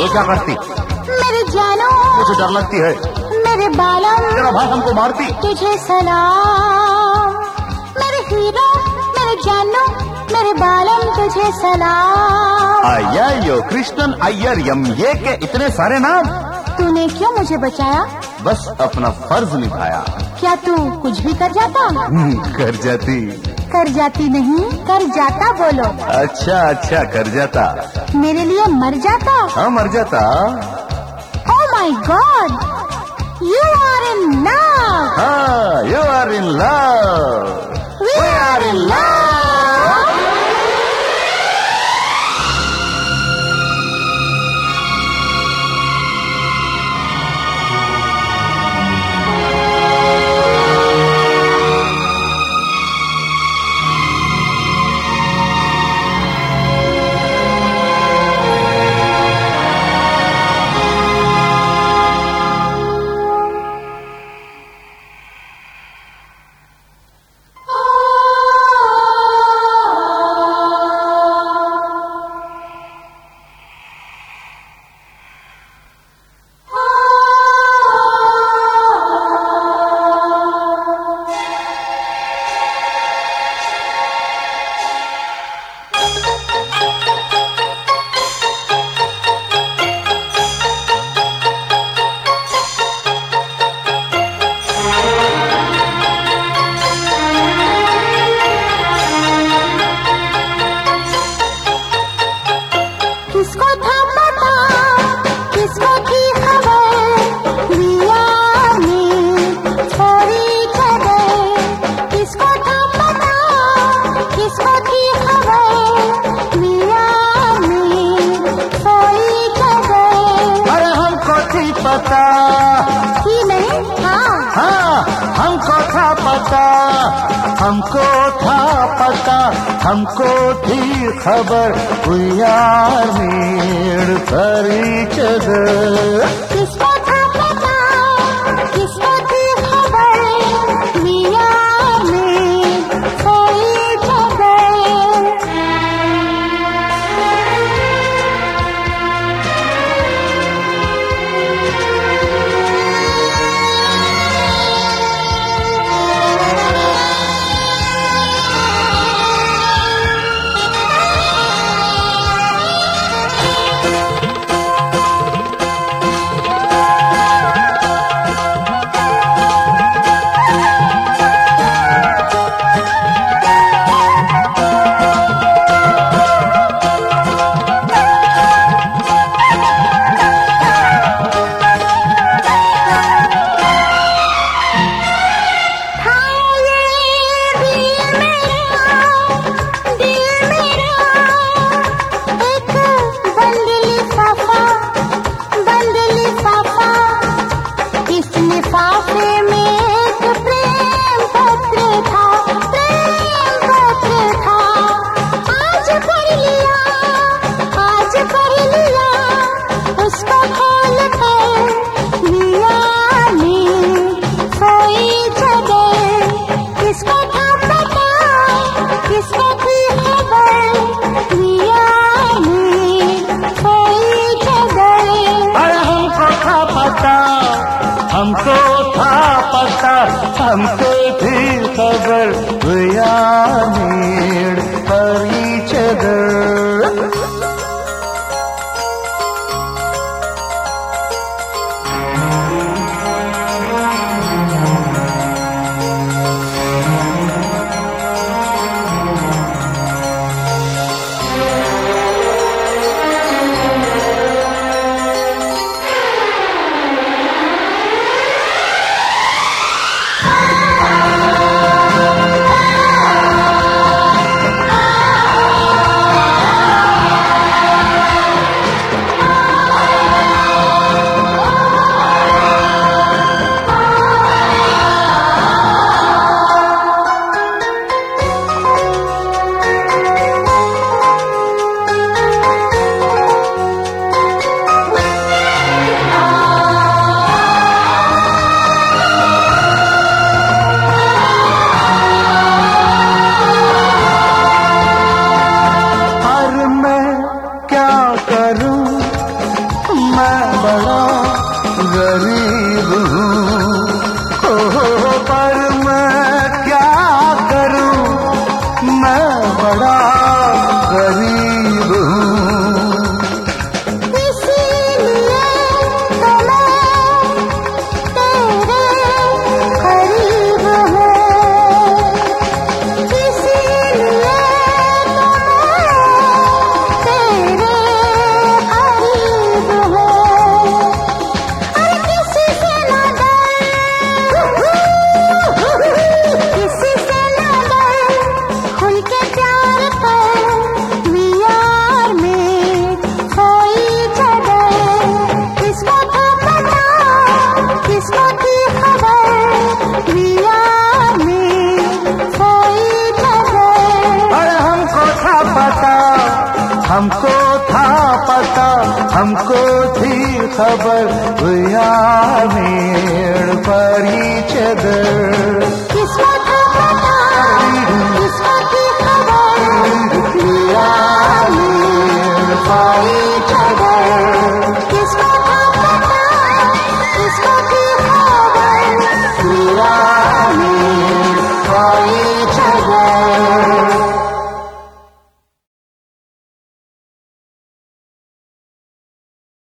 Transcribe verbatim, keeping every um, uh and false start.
ये क्या करती? मेरे जानो मुझे डर लगती है। मेरे बालम तेरा भाई हमको मारती। तुझे सलाम मेरे हीरो मेरे जानो मेरे बालम तुझे सलाम। अय्यो कृष्णन अय्यर यम ये के इतने सारे नाम। तूने क्यों मुझे बचाया? बस अपना फर्ज निभाया। क्या तू कुछ भी कर जाता? कर जाती। कर जाती नहीं कर जाता बोलो। अच्छा अच्छा कर जाता। मेरे लिए मर जाता? हाँ मर जाता। Oh my God you are in love. हाँ you are in love. We are in love. पता ही नहीं हाँ हाँ हमको था पता हमको था पता हमको थी खबर we are made for each other। किसको था पता किसको थी खबर we are made for each other। हमको था पता हमको थी खबर we are made for each other। मैं बड़ा गरीब हूँ, ओ पर मैं क्या करूँ, मैं बड़ा गरीब हूँ। इसीलिए तो मैं तेरे करीब हूँ, इसीलिए तो मैं तेरे करीब हूँ। अरे किसी से ना डर, किसी से ना डर, खुल के प्यार कर, we are made for each other। किसको था पता, किसको थी खबर, we are made for each other। अरे हमको था पता, हमको था पता, हमको थी खबर, we are made for each other।